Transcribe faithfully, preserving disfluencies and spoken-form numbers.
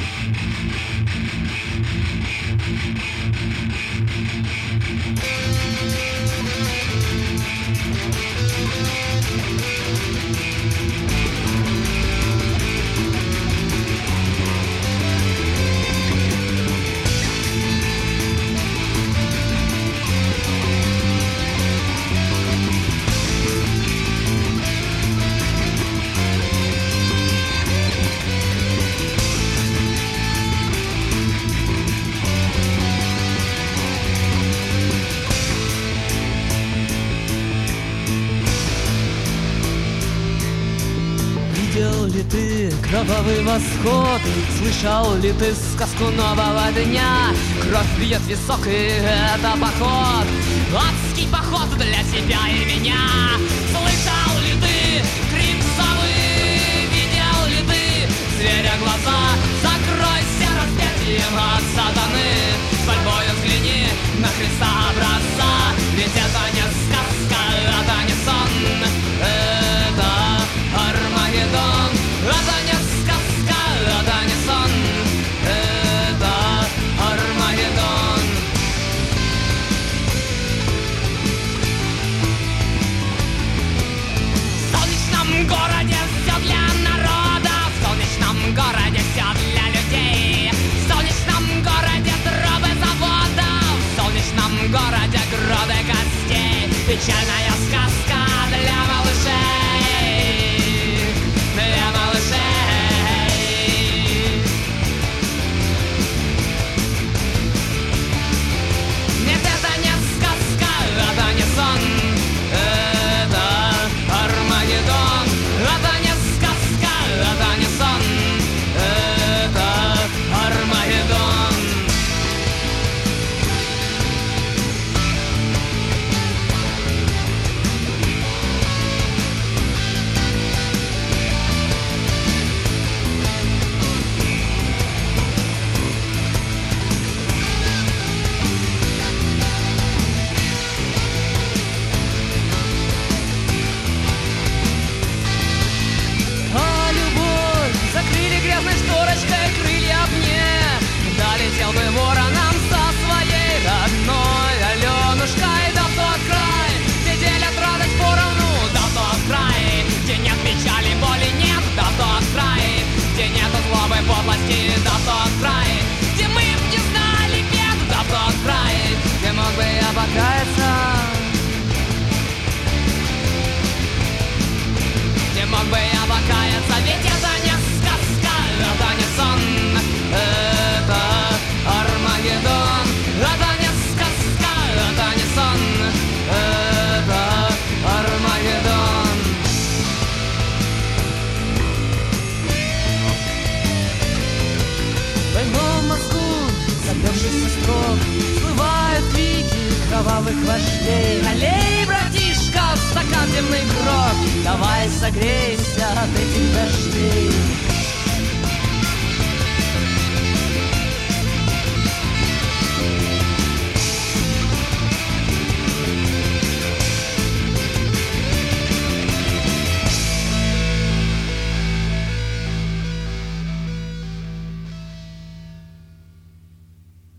Видел ли ты кровавый восход? Слышал ли ты сказку нового дня? Кровь бьет в висок, и это поход, адский поход для тебя и меня. Слышал ли ты крик совы? Видел ли ты зверя глаза? Закройся распятием от сатаны, с мольбою взгляни на Христа образца. Ведь это не сказка, это не сон, это Армагеддон. Это не сказка, это не сон, это Армагеддон. В солнечном городе все для народа, в солнечном городе все для людей, в солнечном городе трубы завода, в солнечном городе груды костей. Печальная сказка для малышей, для малышей. Нет, это не сказка, это не сон, это Армагеддон. Это не сказка, это не сон, это Армагеддон. А любовь закрыли грязной шторочкой крылья мне. Долетел бы вороном со своей родной Аленушкой до тот край, где делят радость поровну, до тот край, где нет печали, боли нет, до тот край, где нету злобы, подлости, до тот край, где мы б не знали бед, до тот край, где мог бы я покаяться, где мог бы я покаяться. Ведь это не сказка, это не сон, это Армагеддон. Это не сказка, это не сон, это Армагеддон. В больном мозгу забившийся строк всплывают крики кровавых вождей. Налей, братишка, в стакан темный крок, давай согрейся от этих дождей.